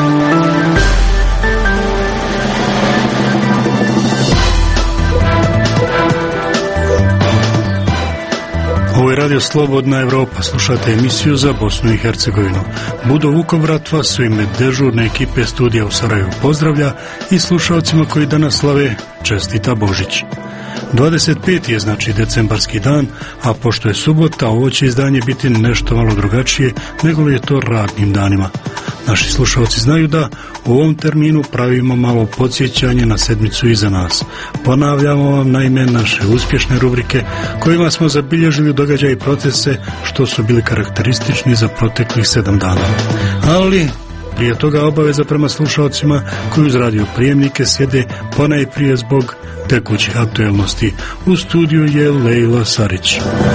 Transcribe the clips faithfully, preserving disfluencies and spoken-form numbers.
Ovo je Radio Slobodna Evropa, slušate emisiju za Bosnu i Hercegovinu. Budo Vukovratva su ime dežurne ekipe studija u Sarajevu pozdravlja i slušalcima koji danas slave čestita Božić. dvadeset peti je znači decembarski dan, a pošto je subota, ovo će izdanje biti nešto malo drugačije nego li je to radnim danima. Naši slušalci znaju da u ovom terminu pravimo malo podsjećanje na sedmicu iza nas. Ponavljamo vam naime naše uspješne rubrike kojima smo zabilježili događaje i procese što su bili karakteristični za proteklih sedam dana. Ali prije toga obaveza prema slušalcima koji uz radio prijemnike sjede ponajprije zbog tekućih aktuelnosti. U studiju je Lejla Sarić.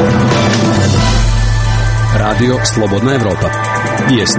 Radio Slobodna Evropa. Vijesti.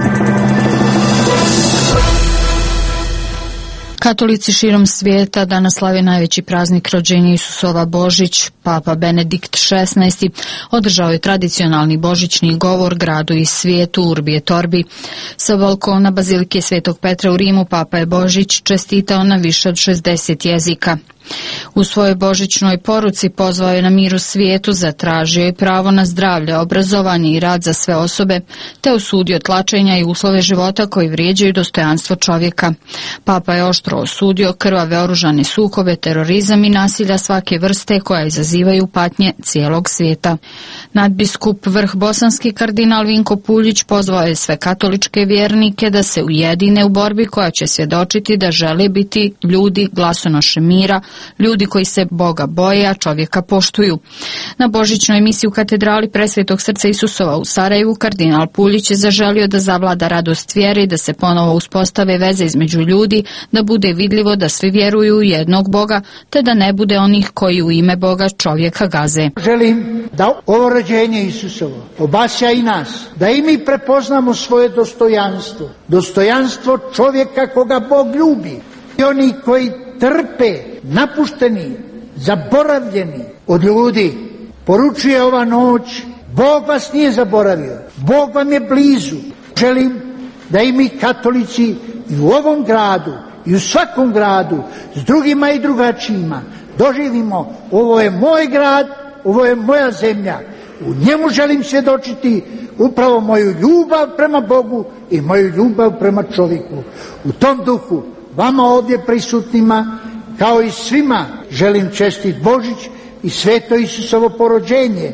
Katolici širom svijeta danas slave najveći praznik rođenja Isusova Božić. Papa Benedikt šesnaesti. održao je tradicionalni božićni govor gradu i svijetu Urbi et Orbi. Sa balkona Bazilike Svetog Petra u Rimu Papa je Božić čestitao na više od šezdeset jezika. U svojoj božićnoj poruci pozvao je na mir u svijetu, zatražio je pravo na zdravlje, obrazovanje i rad za sve osobe, te osudio tlačenja i uslove života koji vrijeđaju dostojanstvo čovjeka. Papa je oštro osudio krvave oružane sukobe, terorizam i nasilja svake vrste koja izazivaju patnje cijelog svijeta. Nadbiskup vrh bosanski kardinal Vinko Puljić pozvao je sve katoličke vjernike da se ujedine u borbi koja će svjedočiti da žele biti ljudi glasonoše mira, ljudi koji se Boga boje, a čovjeka poštuju. Na božićnoj emisiji u katedrali Presvetog srca Isusova u Sarajevu kardinal Puljić je zaželio da zavlada radost vjere i da se ponovo uspostave veze između ljudi, da bude vidljivo da svi vjeruju u jednog Boga, te da ne bude onih koji u ime Boga čovjeka gaze. Želim da ovo rođenje Isusovo obasja i nas, da i mi prepoznamo svoje dostojanstvo, dostojanstvo čovjeka koga Bog ljubi. I oni koji trpe, napušteni, zaboravljeni od ljudi, poručuje ova noć, Bog vas nije zaboravio, Bog vam je blizu. Želim da i mi katolici i u ovom gradu i u svakom gradu s drugima i drugačijima doživimo, ovo je moj grad, ovo je moja zemlja, u njemu želim svjedočiti upravo moju ljubav prema Bogu i moju ljubav prema čovjeku. U tom duhu vama ovdje prisutnima, kao i svima, želim čestit Božić i sveto Isusovo porođenje.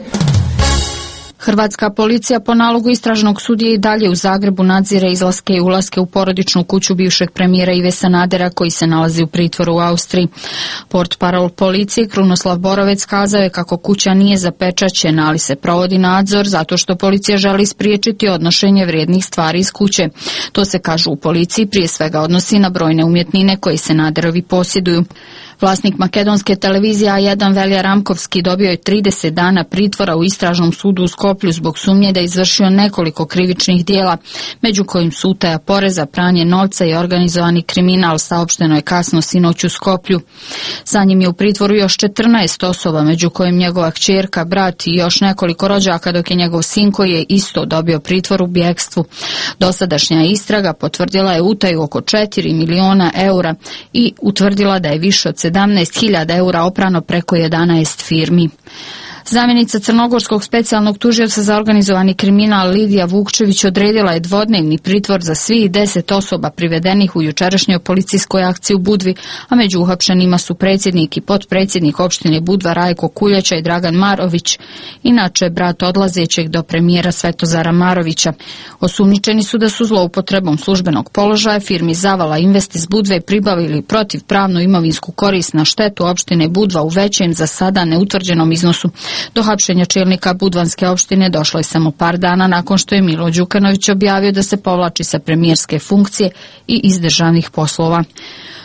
Hrvatska policija po nalogu istražnog sudije i dalje u Zagrebu nadzire izlaske i ulaske u porodičnu kuću bivšeg premijera Ive Sanadera koji se nalazi u pritvoru u Austriji. Portparol policije Krunoslav Borovec kazao je kako kuća nije zapečaćena, ali se provodi nadzor zato što policija želi spriječiti odnošenje vrijednih stvari iz kuće. To se, kažu u policiji, prije svega odnosi na brojne umjetnine koje Sanaderovi posjeduju. Vlasnik makedonske televizije A jedan Velja Ramkovski dobio je trideset dana pritvora u istražnom sudu u Skoplju zbog sumnje da je izvršio nekoliko krivičnih dijela, među kojim su utaja poreza, pranje novca i organizovani kriminal, saopšteno je kasno sinoć u Skoplju. Sa njim je u pritvoru još četrnaest osoba, među kojim njegova kćerka, brat i još nekoliko rođaka, dok je njegov sin koji je isto dobio pritvor u bjegstvu. Dosadašnja istraga potvrdila je utaju oko četiri miliona eura i utvrdila da je više od sedamnaest hiljada eura oprano preko jedanaest firmi. Zamjenica crnogorskog specijalnog tužioca za organizovani kriminal Lidija Vukčević odredila je dvodnevni pritvor za svih deset osoba privedenih u jučerašnjoj policijskoj akciji u Budvi, a među uhapšenima su predsjednik i potpredsjednik opštine Budva Rajko Kuljača i Dragan Marović, inače brat odlazećeg do premijera Svetozara Marovića. Osumnjičeni su da su zloupotrebom službenog položaja firmi Zavala Invest iz Budve pribavili protivpravnu imovinsku korist na štetu opštine Budva u većem za sada neutvrđenom iznosu. Do hapšenja čelnika Budvanske opštine došlo je samo par dana nakon što je Milo Đukanović objavio da se povlači sa premijerske funkcije i iz državnih poslova.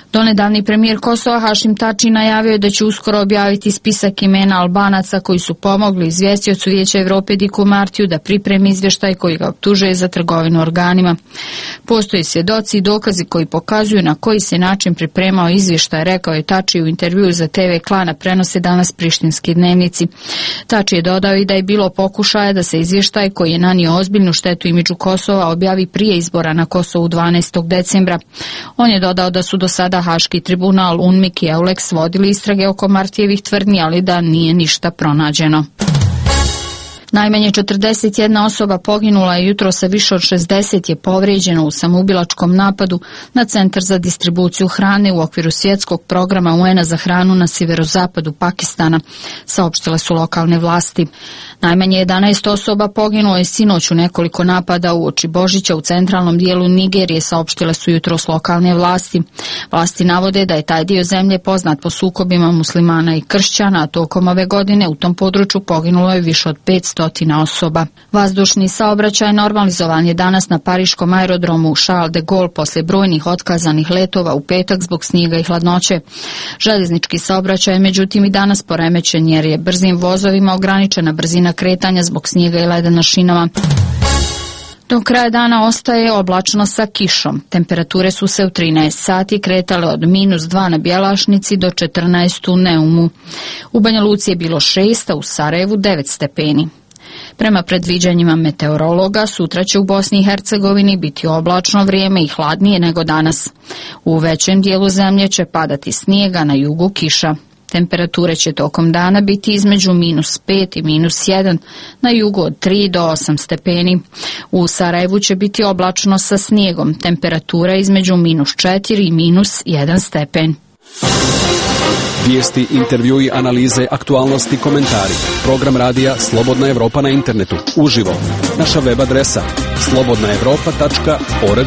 Donedavni premijer Kosova Hašim Tači najavio je da će uskoro objaviti spisak imena Albanaca koji su pomogli izvjestiocu Vijeća Europe Diku Martiju da pripremi izvještaj koji ga optužuje za trgovinu organima. Postoje svjedoci i dokazi koji pokazuju na koji se način pripremao izvještaj, rekao je Tači u intervjuu za te ve Klana, prenose danas prištinski dnevnici. Tači je dodao i da je bilo pokušaja da se izvještaj koji je nanio ozbiljnu štetu imidžu Kosova objavi prije izbora na Kosovu dvanaestog decembra. On je dodao da su do sada Haški tribunal, UNMIK i EULEX vodili istrage oko Martijevih tvrdnji, ali da nije ništa pronađeno. Najmanje četrdeset jedna osoba poginula je jutros, a više od šezdeset je povrijeđeno u samoubilačkom napadu na Centar za distribuciju hrane u okviru svjetskog programa U N-a za hranu na sjeverozapadu Pakistana, saopštile su lokalne vlasti. Najmanje jedanaest osoba poginulo je sinoć u nekoliko napada uoči Božića u centralnom dijelu Nigerije, saopštile su jutros lokalne vlasti. Vlasti navode da je taj dio zemlje poznat po sukobima muslimana i kršćana, a tokom ove godine u tom području poginulo je više od petsto osoba. Vazdušni saobraćaj normalizovan je danas na pariškom aerodromu Charles de Gaulle poslije brojnih otkazanih letova u petak zbog snijega i hladnoće. Željeznički saobraćaj je međutim i danas poremećen jer je brzim vozovima ograničena brzina kretanja zbog snijega i leda na šinama. Do kraja dana ostaje oblačno sa kišom. Temperature su se u trinaest sati kretale od minus dva na Bjelašnici do četrnaest u Neumu. U Banja Luci je bilo šest, a u Sarajevu devet stepeni. Prema predviđanjima meteorologa, sutra će u Bosni i Hercegovini biti oblačno vrijeme i hladnije nego danas. U većem dijelu zemlje će padati snijega, na jugu kiša. Temperature će tokom dana biti između minus pet i minus jedan, na jugu od tri do osam stepeni. U Sarajevu će biti oblačno sa snijegom, temperatura između minus četiri i minus jedan stepen. Vijesti, intervjui, analize, aktualnosti, komentari. Program radija Slobodna Evropa na internetu. Uživo. Naša web adresa slobodna evropa tačka org.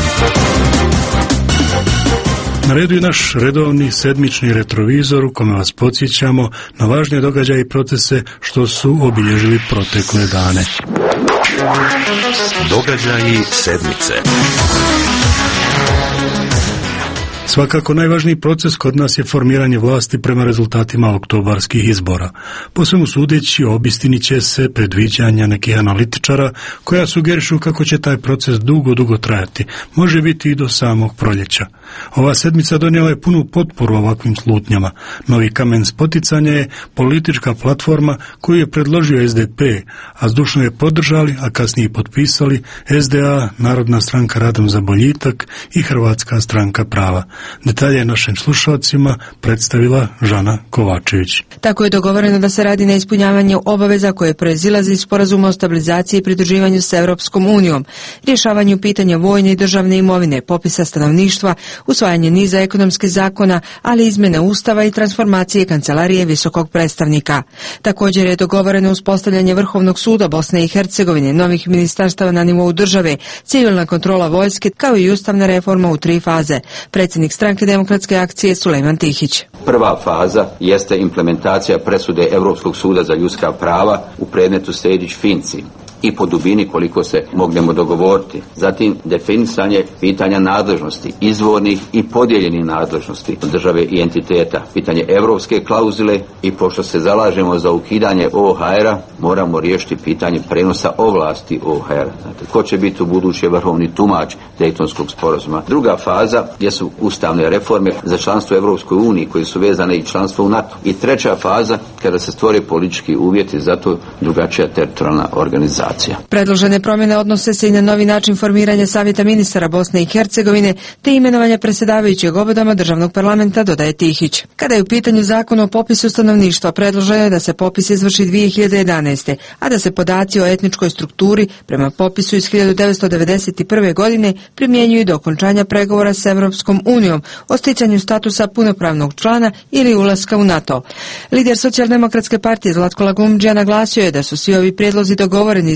Na redu je naš redovni sedmični retrovizor u kome vas podsjećamo na važne događaje i procese što su obilježili protekle dane. Događaji sedmice. Svakako najvažniji proces kod nas je formiranje vlasti prema rezultatima oktobarskih izbora. Po svemu sudeći, obistinit će se predviđanja nekih analitičara koja sugerišu kako će taj proces dugo, dugo trajati. Može biti i do samog proljeća. Ova sedmica donijela je punu potporu ovakvim slutnjama. Novi kamen spoticanja je politička platforma koju je predložio es de pe, a zdušno je podržali, a kasnije potpisali es de a, Narodna stranka Radom za boljitak i Hrvatska stranka prava. Detalje našim slušalcima predstavila Žana Kovačević. Tako je dogovoreno da se radi na ispunjavanju obaveza koje proizilazi iz sporazuma o stabilizaciji i pridruživanju s Europskom unijom, rješavanju pitanja vojne i državne imovine, popisa stanovništva, usvajanje niza ekonomskih zakona, ali izmjene ustava i transformacije kancelarije visokog predstavnika. Također je dogovoreno uspostavljanje Vrhovnog suda Bosne i Hercegovine, novih ministarstava na nivou države, civilna kontrola vojske, kao i ustavna reforma u tri faze. Predsjednik Stranke demokratske akcije Sulejman Tihić. Prva faza jeste implementacija presude Europskog suda za ljudska prava u predmetu Sejdić-Finci i po dubini koliko se mognemo dogovoriti. Zatim definisanje pitanja nadležnosti, izvornih i podijeljenih nadležnosti države i entiteta. Pitanje europske klauzule i pošto se zalažemo za ukidanje o ha era, moramo riješiti pitanje prenosa ovlasti o ha era. Znate, ko će biti u buduće vrhovni tumač Dejtonskog sporazuma. Druga faza jesu ustavne reforme za članstvo u Europskoj uniji koji su vezane i članstvo u NATO. I treća faza kada se stvore politički uvjeti za to drugačija teritorijalna organizacija. Predložene promjene odnose se i na novi način formiranja Savjeta ministara Bosne i Hercegovine te imenovanja predsjedavajućeg obodama državnog parlamenta, dodaje Tihić. Kada je u pitanju zakon o popisu stanovništva, predloženo je da se popis izvrši dvije hiljade jedanaeste. a da se podaci o etničkoj strukturi prema popisu iz hiljadu devetsto devedeset prve. godine primjenjuju do okončanja pregovora s Europskom unijom o sticanju statusa punopravnog člana ili ulaska u NATO. Lider Socijaldemokratske partije Zlatko Lagumdžija naglasio je da su svi ovi prijedlozi dogovoreni iz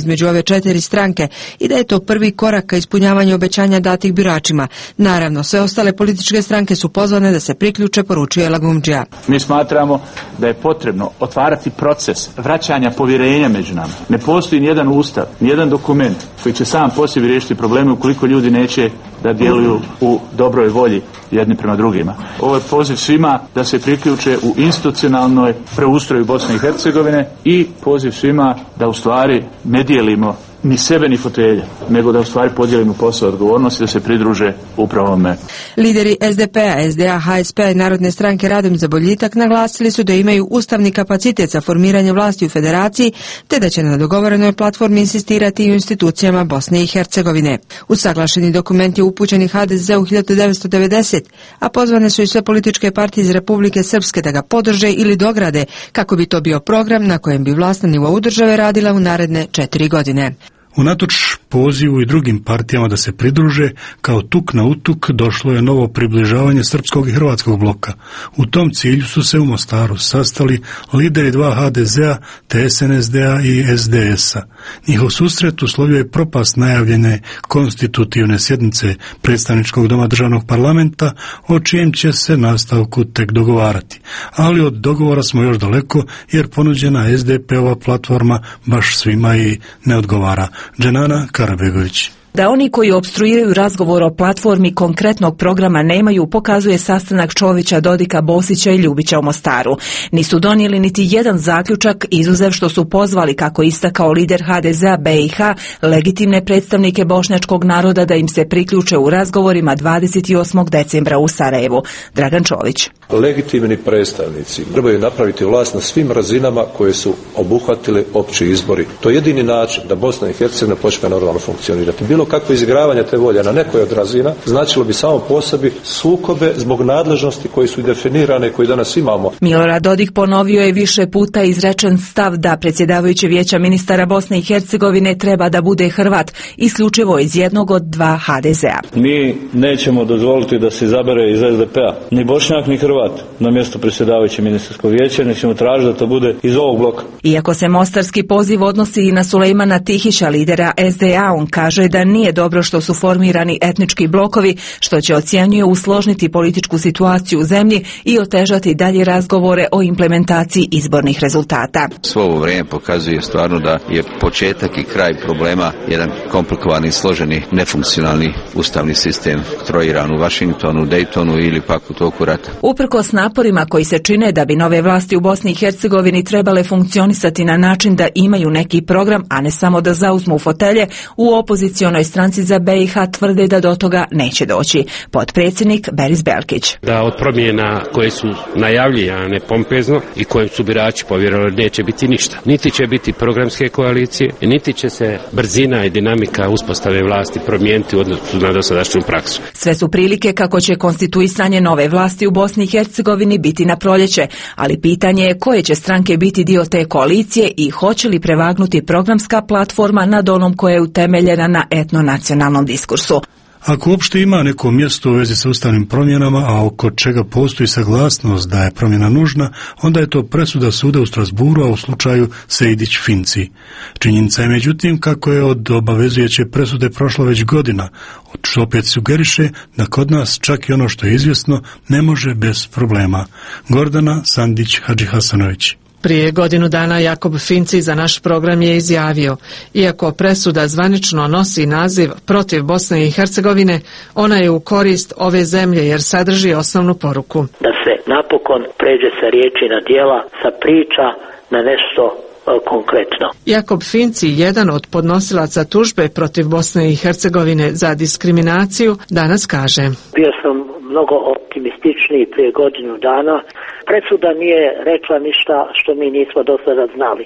između ove četiri stranke i da je to prvi korak ka ispunjavanju obećanja datih biračima. Naravno, sve ostale političke stranke su pozvane da se priključe, poručuje Lagumdžija. Mi smatramo da je potrebno otvarati proces vraćanja povjerenja među nama. Ne postoji nijedan ustav, nijedan dokument koji će sam po sebi riješiti probleme ukoliko ljudi neće da djeluju u dobroj volji jedni prema drugima. Ovo je poziv svima da se priključe u institucionalnoj preustroju Bosne i Hercegovine i poziv svima da u stvari ne dijelimo ni sebe ni fotelje, nego da u stvari podijelimo posao odgovornosti da se pridruže upravo ome. Lideri es de pe a, es de a, ha es pe i Narodne stranke Radim za boljitak naglasili su da imaju ustavni kapacitet za formiranje vlasti u federaciji, te da će na dogovorenoj platformi insistirati i u institucijama Bosne i Hercegovine. Usaglašeni dokument je upućen i ha de ze u hiljadu devetsto devedesete. a pozvane su i sve političke partije iz Republike Srpske da ga podrže ili dograde, kako bi to bio program na kojem bi vlast na nivou države radila u naredne četiri godine. Unatoč pozivu i drugim partijama da se pridruže, kao tuk na utuk došlo je novo približavanje srpskog i hrvatskog bloka. U tom cilju su se u Mostaru sastali lideri dva ha de ze a, te es en es de a i es de es a. Njihov susret uslovio je propast najavljene konstitutivne sjednice predstavničkog doma državnog parlamenta, o čijem će se nastavku tek dogovarati. Ali od dogovora smo još daleko, jer ponuđena es de pe ova platforma baš svima i ne odgovara. Dženana Karabegović. Da oni koji opstruiraju razgovor o platformi konkretnog programa nemaju, pokazuje sastanak Čovića, Dodika, Bosića i Ljubića u Mostaru. Nisu donijeli niti jedan zaključak, izuzev što su pozvali, kako istakao lider ha de ze a be i ha, legitimne predstavnike bošnjačkog naroda da im se priključe u razgovorima dvadeset osmog decembra u Sarajevu. Dragan Čović. Legitimni predstavnici trebaju napraviti vlast na svim razinama koje su obuhvatili opći izbori. To je jedini način da Bosna i Hercegovina počne normalno funkcionirati. Bilo kakvo izigravanje te volje na nekoj od razina značilo bi samo po sebi sukobe zbog nadležnosti koji su definirane i koji danas imamo. Milorad Dodik ponovio je više puta izrečen stav da predsjedavajući Vijeća ministara Bosne i Hercegovine treba da bude Hrvat, isključivo iz jednog od dva ha de ze a. Mi nećemo dozvoliti da se izabere iz es de pe a ni Bošnjak ni Hrvat na mjesto predsjedavajuće ministarskog vijeća, nećemo tražiti da to bude iz ovog bloka. Iako se mostarski poziv odnosi i na Sulejmana Tihića, lidera es de a, on kaže da nije dobro što su formirani etnički blokovi, što će, ocjenjuje, usložniti političku situaciju u zemlji i otežati dalje razgovore o implementaciji izbornih rezultata. Svo ovo vrijeme pokazuje stvarno da je početak i kraj problema jedan komplikovani, složeni, nefunkcionalni ustavni sistem trojiran u Washingtonu, Daytonu ili pak u toku rata. Uprkos naporima koji se čine da bi nove vlasti u Bosni i Hercegovini trebale funkcionisati na način da imaju neki program, a ne samo da zauzmu fotelje, u opozicionoj stranci za be i ha tvrde da do toga neće doći. Potpredsjednik Beris Belkić. Da od promjena koje su najavljene pompezno i kojim su birači povjerovali neće biti ništa. Niti će biti programske koalicije, niti će se brzina i dinamika uspostave vlasti promijeniti u odnosu na dosadašnju praksu. Sve su prilike kako će konstituisanje nove vlasti u Bosni i Hercegovini biti na proljeće, ali pitanje je koje će stranke biti dio te koalicije i hoće li prevagnuti programska platforma nad onom koja je utemeljena na etnonacionalnom diskursu. Ako uopšte ima neko mjesto u vezi sa ustavnim promjenama, a oko čega postoji saglasnost da je promjena nužna, onda je to presuda suda u Strasburu, a u slučaju Sejdić-Finci. Činjenica je međutim kako je od obavezujuće presude prošlo već godina, što opet sugeriše da kod nas čak i ono što je izvjesno ne može bez problema. Gordana Sandić-Hadžihasanović. Prije godinu dana Jakob Finci za naš program je izjavio: iako presuda zvanično nosi naziv protiv Bosne i Hercegovine, ona je u korist ove zemlje jer sadrži osnovnu poruku. Da se napokon pređe sa riječi na djela, sa priča na nešto konkretno. Jakob Finci, jedan od podnosilaca tužbe protiv Bosne i Hercegovine za diskriminaciju, danas kaže: bio sam mnogo optimističniji prije godinu dana. Presuda nije rekla ništa što mi nismo do sada znali.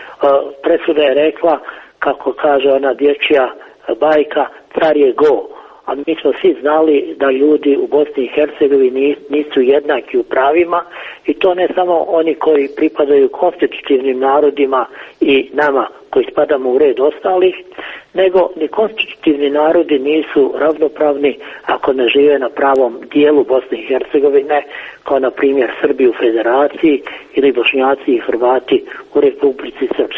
Presuda je rekla, kako kaže ona dječja bajka, car je go. A mi smo svi znali da ljudi u Bosni i Hercegovini nisu jednaki u pravima, i to ne samo oni koji pripadaju konstitutivnim narodima i nama koji spadamo u red ostalih, nego ni konstitutivni narodi nisu ravnopravni ako ne žive na pravom dijelu Bosne i Hercegovine, kao na primjer Srbi u Federaciji ili Bošnjaci i Hrvati u Republici Srpskoj.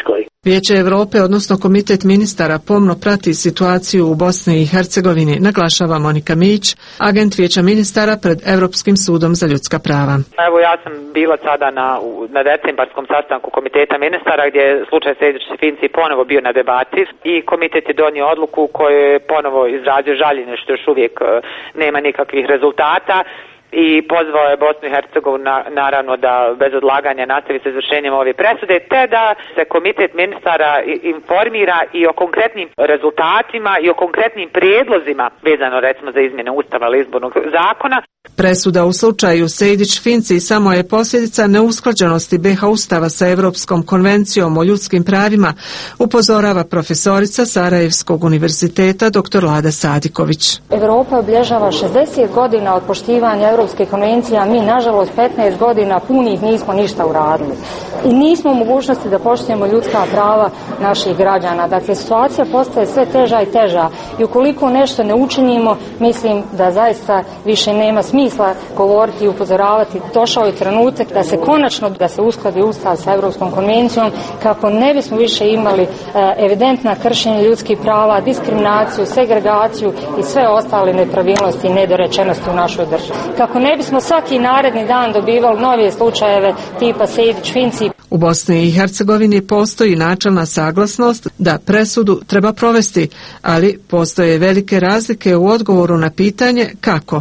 Vijeće Europe, odnosno Komitet ministara, pomno prati situaciju u Bosni i Hercegovini, naglašava Monika Mić, agent Vijeća ministara pred Europskim sudom za ljudska prava. Evo, ja sam bila sada na, na decembarskom sastanku Komiteta ministara gdje je slučaj Sejdić-Finci ponovo bio na debati i komitet je donio odluku koju je ponovo izrazio žaljenje što još uvijek nema nikakvih rezultata. I pozvao je Bosnu i Hercegovinu na, naravno da bez odlaganja nastavi sa izvršenjem ove presude, te da se komitet ministara informira i o konkretnim rezultatima i o konkretnim prijedlozima vezano recimo za izmjene Ustava ili izbornog zakona. Presuda u slučaju Sejdić-Finci samo je posljedica neusklađenosti be ha Ustava sa Europskom konvencijom o ljudskim pravima, upozorava profesorica Sarajevskog univerziteta dr Lada Sadiković. Europa obilježava šezdeset godina od poštivanja Europske konvencije, a mi nažalost petnaest godina punih nismo ništa uradili. I nismo u mogućnosti da poštujemo ljudska prava naših građana. Dakle, situacija postaje sve teža i teža i ukoliko nešto ne učinimo, mislim da zaista više nema smisla govoriti i upozoravati. Došao je trenutak da se konačno da se uskladi Ustav sa Europskom konvencijom kako ne bismo više imali e, evidentna kršenja ljudskih prava, diskriminaciju, segregaciju i sve ostale nepravilnosti i nedorečenosti u našoj državi. Kako ne bismo svaki naredni dan dobivali nove slučajeve tipa Sejdić-Finci. U Bosni i Hercegovini postoji načelna saglasnost da presudu treba provesti, ali postoje velike razlike u odgovoru na pitanje kako.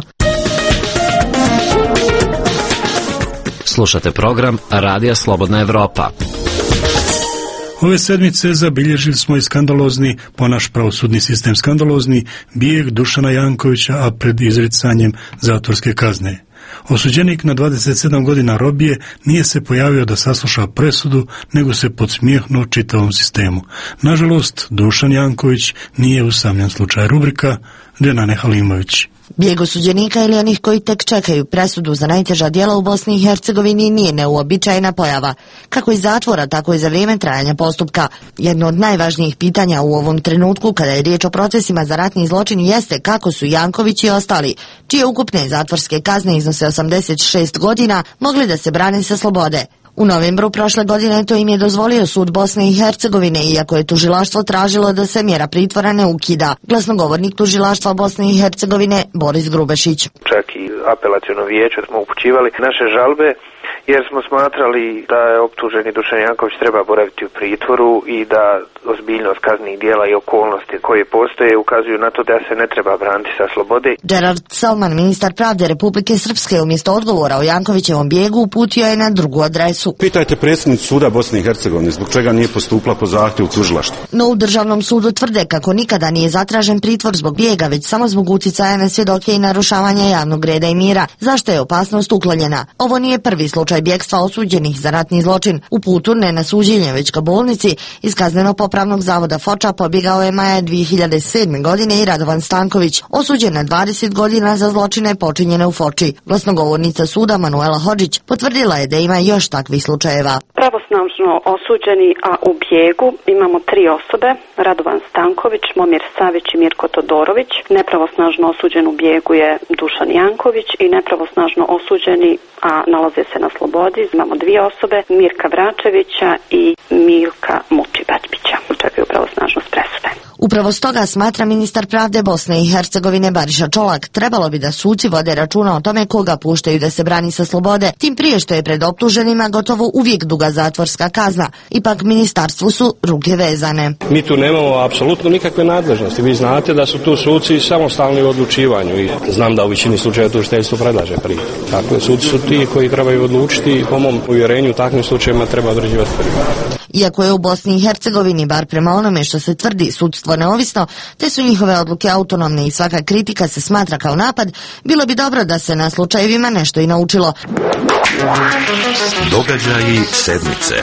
Slušate program Radija Slobodna Evropa. Ove sedmice zabilježili smo i skandalozni, po naš pravosudni sistem skandalozni, bijeg Dušana Jankovića, a pred izricanjem zatvorske kazne. Osuđenik na dvadeset sedam godina robije nije se pojavio da sasluša presudu, nego se podsmijehnuo čitavom sistemu. Nažalost, Dušan Janković nije usamljen slučaj. Rubrika Dženane Halimović. Bijeg osuđenika ili onih koji tek čekaju presudu za najteža djela u Bosni i Hercegovini nije neuobičajena pojava, kako iz zatvora, tako i za vrijeme trajanja postupka. Jedno od najvažnijih pitanja u ovom trenutku, kada je riječ o procesima za ratni zločin, jeste kako su Janković i ostali, čije ukupne zatvorske kazne iznose osamdeset šest godina, mogli da se brane sa slobode. U novembru prošle godine to im je dozvolio sud Bosne i Hercegovine, iako je tužilaštvo tražilo da se mjera pritvora ne ukida. Glasnogovornik tužilaštva Bosne i Hercegovine Boris Grubešić. Čak i apelaciono vijeće smo upućivali naše žalbe jer smo smatrali da je optuženi Dušan Janković treba boraviti u pritvoru i da ozbiljnost kaznenih djela i okolnosti koje postoje ukazuju na to da se ne treba braniti sa slobode. Gerard Salman, ministar pravde Republike Srpske, umjesto odgovora o Jankovićevom bijegu uputio je na drugu adresu. Pitajte predsjednicu suda Bosne i Hercegovine zbog čega nije postupila po zahtjevu tužilaštva. No u državnom sudu tvrde kako nikada nije zatražen pritvor zbog bijega, već samo zbog uticaja na svjedoke i narušavanja javnog reda i mira, zašto je opasnost uklonjena. Ovo nije prvi slučaj bjegstva osuđenih za ratni zločin. U putu ne na suđenje, već ka bolnici iz kazneno-popravnog zavoda Foča pobjegao je maja dvije hiljade sedme. godine i Radovan Stanković, osuđen na dvadeset godina za zločine počinjene u Foči. Glasnogovornica suda Manuela Hodžić potvrdila je da ima još takvih slučajeva. Pravosnažno osuđeni, a u bijegu imamo tri osobe, Radovan Stanković, Momir Savić i Mirko Todorović. Nepravosnažno osuđen u bijegu je Dušan Janković i nepravosnažno osuđeni, a nalaze se na slobodi, imamo dvije osobe, Mirka Vračevića i Milka Mučibatbića. Čekaju pravosnažnost presude. Upravo stoga, smatra ministar pravde Bosne i Hercegovine Bariša Čolak, trebalo bi da suci vode računa o tome koga puštaju da se brani sa slobode, tim prije što je pred optuženima gotovo uvijek duga zatvorska kazna. Ipak ministarstvu su ruke vezane. Mi tu nemamo apsolutno nikakve nadležnosti. Vi znate da su tu suci samostalni u odlučivanju i znam da u većini slučajeva tužiteljstvo predlaže pritvor. Dakle, suci su ti koji trebaju odlučiti i po mom uvjerenju u takvim slučajevima treba određivati pritvor. Iako je u Bosni i Hercegovini, bar prema onome što se tvrdi, sudstvo neovisno, te su njihove odluke autonomne i svaka kritika se smatra kao napad, bilo bi dobro da se na slučajevima nešto i naučilo. Događaji sedmice.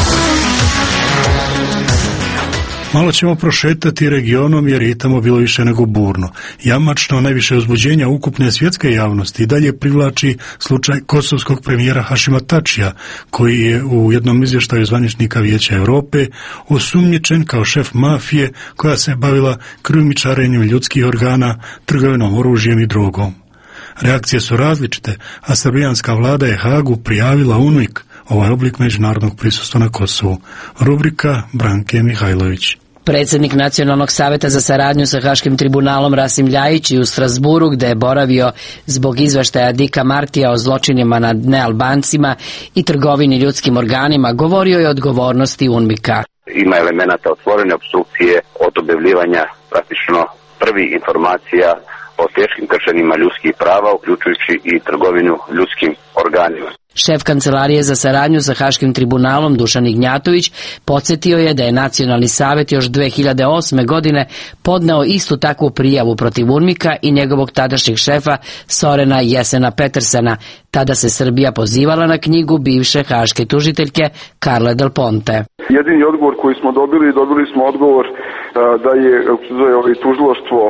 Malo ćemo prošetati regionom jer je tamo bilo više nego burno. Jamačno najviše uzbuđenja ukupne svjetske javnosti i dalje privlači slučaj kosovskog premijera Hašima Tačija, koji je u jednom izvještaju zvaničnika Vijeća Europe osumnjičen kao šef mafije koja se bavila krijumčarenjem ljudskih organa, trgovinom oružjem i drogom. Reakcije su različite, a srbijanska vlada je Hagu prijavila U N U I K, ovaj oblik međunarodnog prisustva na Kosovu. Rubrika Branke Mihajlović. Predsjednik Nacionalnog saveta za saradnju sa Haškim tribunalom Rasim Ljajić i u Strasburu, gde je boravio zbog izveštaja Dika Martija o zločinima nad nealbancima i trgovini ljudskim organima, govorio je o odgovornosti UNMIK-a. Ima elemenata otvorene opstrukcije od objavljivanja praktično prvi informacija o teškim kršenjima ljudskih prava, uključujući i trgovinu ljudskim organima. Šef Kancelarije za saradnju sa Haškim tribunalom Dušan Ignjatović podsjetio je da je Nacionalni savet još dve hiljade osme. godine podneo istu takvu prijavu protiv UNMIK-a i njegovog tadašnjeg šefa Sorena Jesena Petersena. Tada se Srbija pozivala na knjigu bivše haške tužiteljke Carle Del Ponte. Jedini odgovor koji smo dobili, dobili smo odgovor da je tužilaštvo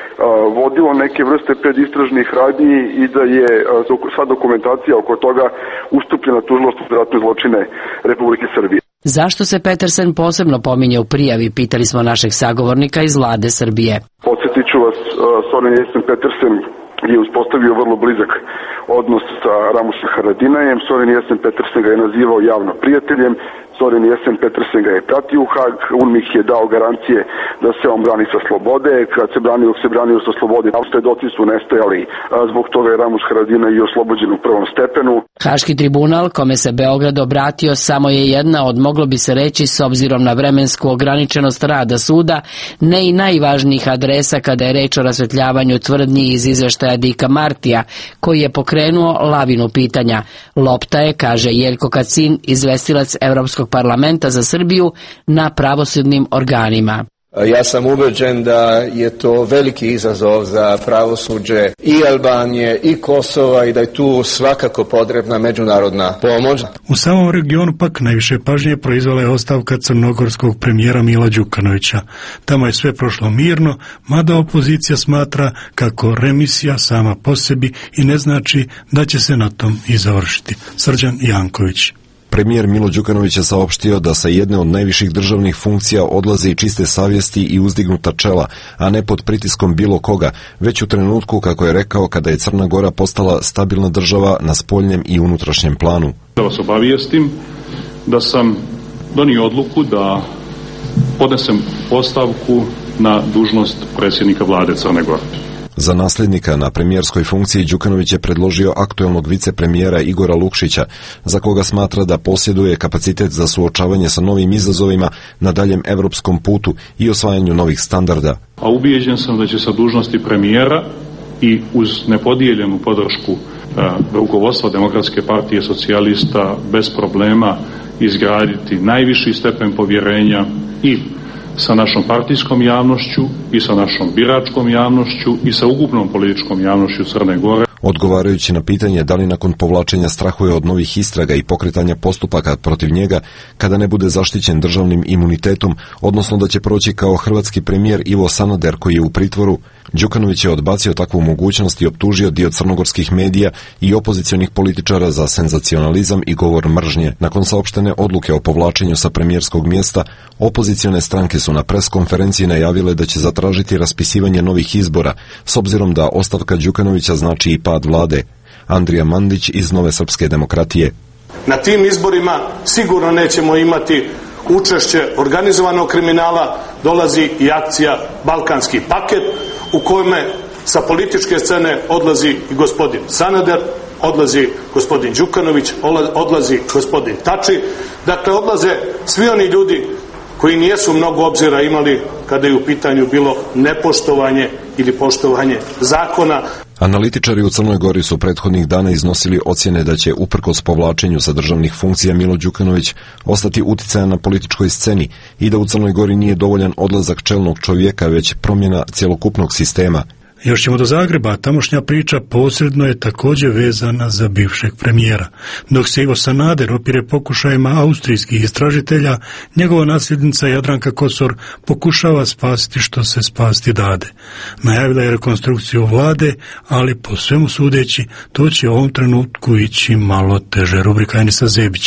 vodilo neke vrste predistražnih radnji i da je sva dokumentacija oko toga ustupljena tužilaštvu za ratne zločine Republike Srbije. Zašto se Petersen posebno pominje u prijavi, pitali smo našeg sagovornika iz vlade Srbije. Podsjetit ću vas, Soren Jesen Petersen je uspostavio vrlo blizak odnos sa Ramušem Haradinajem. Soren Jesen Petersen ga je nazivao javno prijateljem. Soren Jesen Petersen ga je pratio u Hag, UNMIK je dao garancije da se on brani sa slobode, kad se branio, se branio sa slobode, a svedoci su nestajali, zbog toga je Ramuš Haradinaj i oslobođen u prvom stepenu. Haški tribunal, kome se Beograd obratio, samo je jedna od, moglo bi se reći, s obzirom na vremensku ograničenost rada suda, ne i najvažnijih adresa kada je reč o rasvetljavanju tvrdnji iz izveštaja Dika Martija, koji je pokrenuo lavinu pitanja. Lopta je, kaže Jeljko Kacin, izvestilac Evropskog parlamenta za Srbiju, na pravosudnim organima. Ja sam ubeđen da je to veliki izazov za pravosuđe i Albanije i Kosova i da je tu svakako potrebna međunarodna pomoć. U samom regionu pak najviše pažnje proizvala je ostavka crnogorskog premijera Mila Đukanovića. Tamo je sve prošlo mirno, mada opozicija smatra kako remisija sama po sebi i ne znači da će se na tom i završiti. Srđan Janković. Premijer Milo Đukanović je saopštio da sa jedne od najviših državnih funkcija odlazi čiste savjesti i uzdignuta čela, a ne pod pritiskom bilo koga, već u trenutku, kako je rekao, kada je Crna Gora postala stabilna država na spoljnjem i unutrašnjem planu. Da vas obavijestim da sam donio odluku da podnesem ostavku na dužnost predsjednika vlade Crne Gore. Za nasljednika na premijerskoj funkciji Đukanović je predložio aktuelnog vicepremijera Igora Lukšića, za koga smatra da posjeduje kapacitet za suočavanje sa novim izazovima na daljem evropskom putu i osvajanju novih standarda. A ubijeđen sam da će sa dužnosti premijera i uz nepodijeljenu podršku a, rukovodstva Demokratske partije socijalista bez problema izgraditi najviši stepen povjerenja i sa našom partijskom javnošću i sa našom biračkom javnošću i sa ukupnom političkom javnošću Crne Gore. Odgovarajući na pitanje da li nakon povlačenja strahuje od novih istraga i pokretanja postupaka protiv njega kada ne bude zaštićen državnim imunitetom, odnosno da će proći kao hrvatski premijer Ivo Sanader koji je u pritvoru, Đukanović je odbacio takvu mogućnost i optužio dio crnogorskih medija i opozicionih političara za senzacionalizam i govor mržnje. Nakon saopštene odluke o povlačenju sa premijerskog mjesta, opozicione stranke su na pres konferenciji najavile da će zatražiti raspisivanje novih izbora, s obzirom da ostavka Đukanovića znači i pad vlade. Andrija Mandić iz Nove srpske demokratije. Na tim izborima sigurno nećemo imati učešće organizovanog kriminala, dolazi i akcija Balkanski paket u kojome sa političke scene odlazi i gospodin Sanader, odlazi gospodin Đukanović, odlazi gospodin Tači. Dakle, odlaze svi oni ljudi koji nijesu mnogo obzira imali kada je u pitanju bilo nepoštovanje ili poštovanje zakona. Analitičari u Crnoj Gori su prethodnih dana iznosili ocjene da će uprkos povlačenju sa državnih funkcija Milo Đukanović ostati uticajan na političkoj sceni i da u Crnoj Gori nije dovoljan odlazak čelnog čovjeka, već promjena cjelokupnog sistema. Još ćemo do Zagreba, tamošnja priča posredno je također vezana za bivšeg premijera. Dok se Ivo Sanader opire pokušajima austrijskih istražitelja, njegova nasljednica Jadranka Kosor pokušava spasiti što se spasti dade. Najavila je rekonstrukciju vlade, ali po svemu sudeći to će u ovom trenutku ići malo teže. Rubrika Enisa Zebića.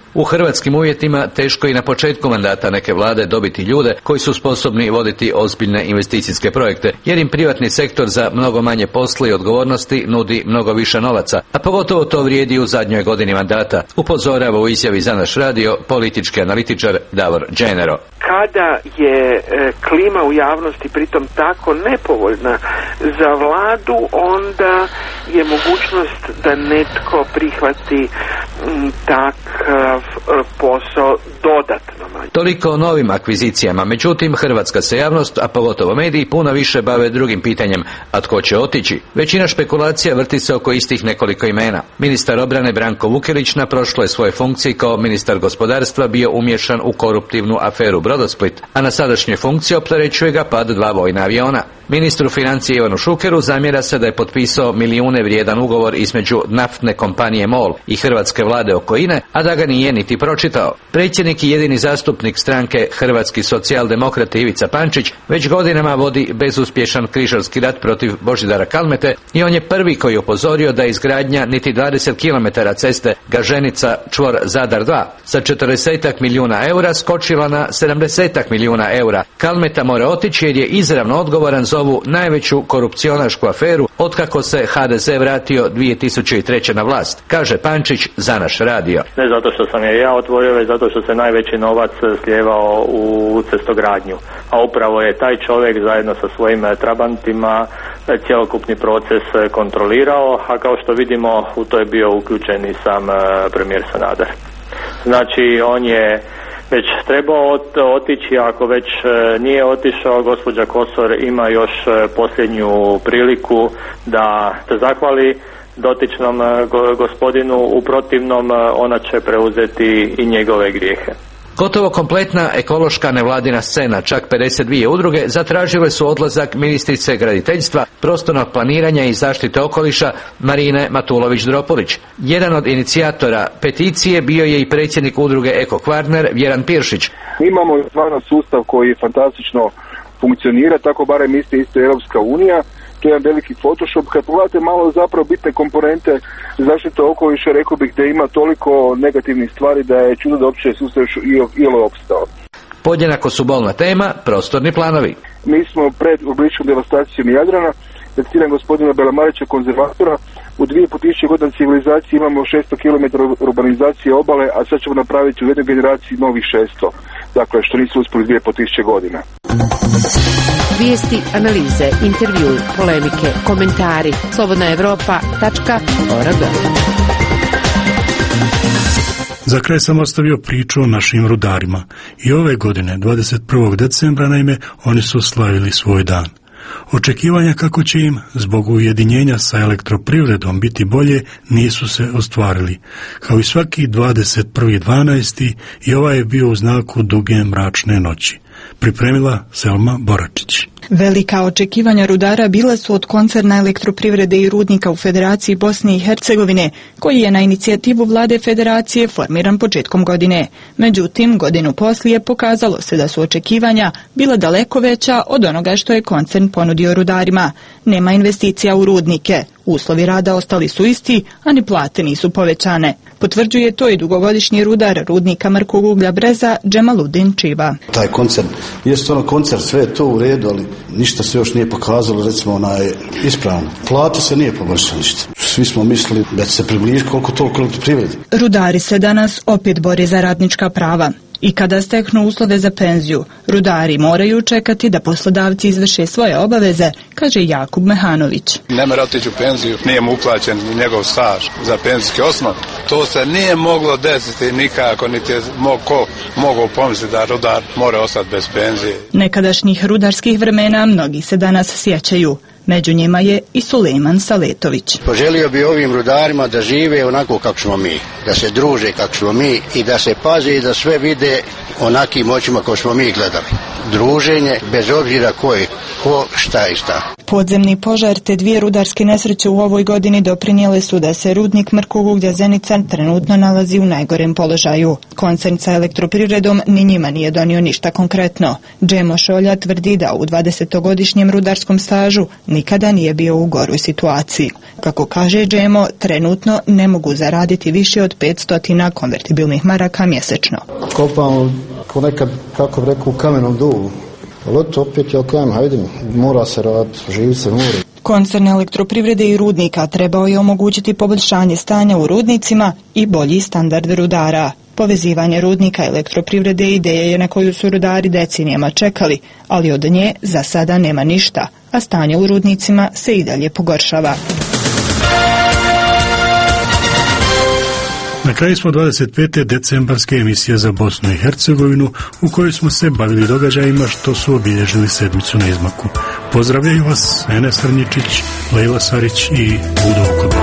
U hrvatskim uvjetima teško i na početku mandata neke vlade dobiti ljude koji su sposobni voditi ozbiljne investicijske projekte, jer im privatni sektor za mnogo manje posla i odgovornosti nudi mnogo više novaca, a pogotovo to vrijedi u zadnjoj godini mandata, upozorava u izjavi za naš radio politički analitičar Davor Dženero. Kada je e, klima u javnosti pritom tako nepovoljna za vladu, onda je mogućnost da netko prihvati m, takav e, posao dodatno manje. Toliko o novim akvizicijama, međutim hrvatska se javnost, a pogotovo mediji, puno više bave drugim pitanjem, a tko će otići? Većina špekulacija vrti se oko istih nekoliko imena. Ministar obrane Branko Vukelić na prošloj svojoj funkciji kao ministar gospodarstva bio umješan u koruptivnu aferu Brodosplit, a na sadašnjoj funkciji opterećuje ga pad dva vojna aviona. Ministru financije Ivanu Šukeru zamjera se da je potpisao milijune vrijedan ugovor između naftne kompanije MOL i hrvatske vlade oko INE, a da ga nije niti pročitao. Predsjednik i jedini zastupnik stranke Hrvatski socijaldemokrati Ivica Pančić već godinama vodi bezuspješan križarski rat protiv Božidara Kalmete i on je prvi koji je upozorio da izgradnja niti dvadeset kilometara ceste Gaženica čvor Zadar dva sa četrdesetak milijuna eura skočila na sedamdesetak milijuna eura. Kalmeta mora otići jer je izravno odgovoran za ovu najveću korupcionašku aferu otkako se ha de ze vratio dvije tisuće treće na vlast, kaže Pančić za naš radio. Ne zato što sam je ja otvorio, već zato što se najveći novac slijevao u cestogradnju. A upravo je taj čovjek zajedno sa svojim trabantima cjelokupni proces kontrolirao, a kao što vidimo u to je bio uključen i sam premijer Sanader. Znači on je već trebao otići, ako već nije otišao, gospođa Kosor ima još posljednju priliku da se zahvali dotičnom gospodinu, u protivnom ona će preuzeti i njegove grijehe. Gotovo kompletna ekološka nevladina scena, čak pedeset dvije udruge, zatražile su odlazak ministrice graditeljstva, prostornog planiranja i zaštite okoliša Marine Matulović-Dropulić. Jedan od inicijatora peticije bio je i predsjednik udruge Eko Kvarner Vjeran Piršić. Imamo stvarno sustav koji fantastično funkcionira, tako barem misli isto Europska unija. To je jedan veliki Photoshop. Kad pogledate malo zapravo bitne komponente zaštite okoliša, rekao bih da ima toliko negativnih stvari da je čudo da uopće sustav ili opstao. Podjednako su bolna tema prostorni planovi. Mi smo pred obličnom devastacijom Jadrana. Da citiram gospodina Belamarića, konzervatora, u dvije po tisuće godina civilizacije imamo šesto kilometara urbanizacije obale, a sad ćemo napraviti u jednoj generaciji novih šesto. Dakle, što nisu uspjeli dvije po tisuće godina. Vijesti, analize, intervju, polemike, komentari. slobodna evropa tačka org. Za kraj sam ostavio priču o našim rudarima. I ove godine, dvadeset prvog decembra, naime, oni su slavili svoj dan. Očekivanja kako će im, zbog ujedinjenja sa elektroprivredom, biti bolje, nisu se ostvarili. Kao i svaki dvadeset prvi dvanaesti i ovaj je bio u znaku duge mračne noći. Pripremila Selma Boračić. Velika očekivanja rudara bila su od koncerna elektroprivrede i rudnika u Federaciji Bosne i Hercegovine, koji je na inicijativu vlade Federacije formiran početkom godine. Međutim, godinu poslije pokazalo se da su očekivanja bila daleko veća od onoga što je koncern ponudio rudarima. Nema investicija u rudnike. Uslovi rada ostali su isti, a ni plate nisu povećane. Potvrđuje to i dugogodišnji rudar rudnika mrkog uglja Breza Džemaludin Čiva. Taj koncert, jest ono koncert, sve je to u redu, ali ništa se još nije pokazalo, recimo, onaj ispravno. Plata se nije poboljšala ništa. Svi smo mislili da će se približiti koliko toliko elektroprivredi. Rudari se danas opet bore za radnička prava. I kada steknu uslove za penziju, rudari moraju čekati da poslodavci izvrše svoje obaveze, kaže Jakub Mehanović. Ne mora otići u penziju, nije mu uplaćen njegov staž za penzijski osnov. To se nije moglo desiti nikako, niti je ko mogao pomisliti da rudar mora ostati bez penzije. Nekadašnjih rudarskih vremena mnogi se danas sjećaju. Među njima je i Sulejman Saletović. Poželio bi ovim rudarima da žive onako kako smo mi, da se druže kako smo mi i da se paze i da sve vide onakim očima kao smo mi gledali. Druženje, bez obzira ko je, ko, šta i šta. Podzemni požar te dvije rudarske nesreće u ovoj godini doprinijele su da se rudnik mrkog uglja Zenica trenutno nalazi u najgorem položaju. Koncern sa elektroprivredom ni njima nije donio ništa konkretno. Džemo Šolja tvrdi da u dvadesetogodišnjem rudarskom stažu nikada nije bio u goroj situaciji. Kako kaže Džemo, trenutno ne mogu zaraditi više od petsto konvertibilnih maraka mjesečno. Kopamo ko nekad, kako bi rekao, u kamenom dolu. Ali to opet, ja kajem, hajde, mora se raditi, živi se mora. Koncern elektroprivrede i rudnika trebao je omogućiti poboljšanje stanja u rudnicima i bolji standard rudara. Povezivanje rudnika elektroprivrede ideja je na koju su rudari decenijama čekali, ali od nje za sada nema ništa, a stanje u rudnicima se i dalje pogoršava. Na kraju smo dvadeset pete decembarske emisije za Bosnu i Hercegovinu u kojoj smo se bavili događajima što su obilježili sedmicu na izmaku. Pozdravljaju vas Enes Rnjičić, Lejla Sarić i Budo Vukobrata.